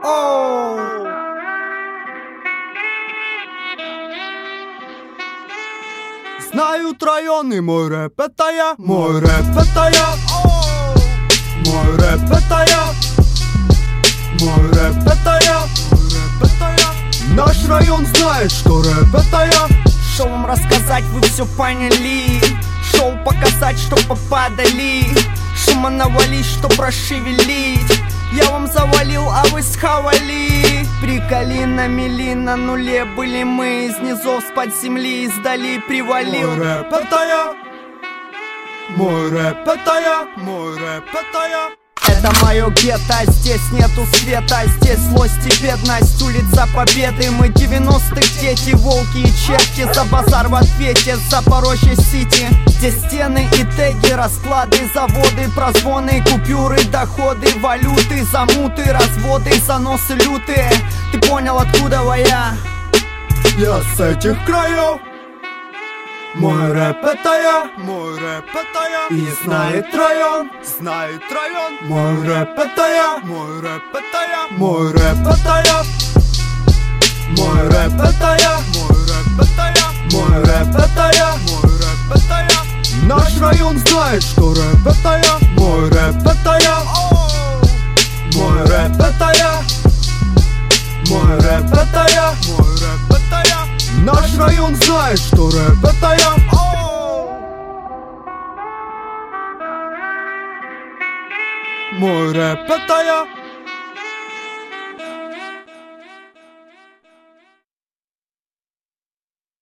Оу! Знают районы, мой рэп это я, мой рэп это я. Оу! Мой рэп это я, мой рэп это я, мой рэп это я. Наш район знает, что рэп это я. Шоу вам рассказать, вы все поняли. Шоу показать, что попадали. Шума навалить, что прошевелить. Я вам завалил, а вы схавали. Приколи на мели, на нуле были мы. Из низов с-под земли издали привалил. Мой рэп это я, мой рэп это я, мой рэп это я. Это мое гетто, здесь нету света. Здесь злость и бедность, улица Победы. Мы 90-х дети, волки и черти. За базар в ответе, Запорожье Сити. Здесь стены и теги, расклады, заводы, прозвоны, купюры, доходы, валюты, замуты, разводы, заносы лютые. Ты понял, откуда я? Я с этих краев. Мой рэп это я, мой рэп это я. И знает район, знает район. Мой рэп это я, мой рэп это я, мой рэп это я. Мой рэп это я, мой рэп это я, мой рэп это я, мой рэп это я. Наш район знает, что рэп это я, мой рэп это я. Мой рэп это я, мой рэп это я, мой рэп это я. Наш район знает, что рэп это я. Мой рэп это я.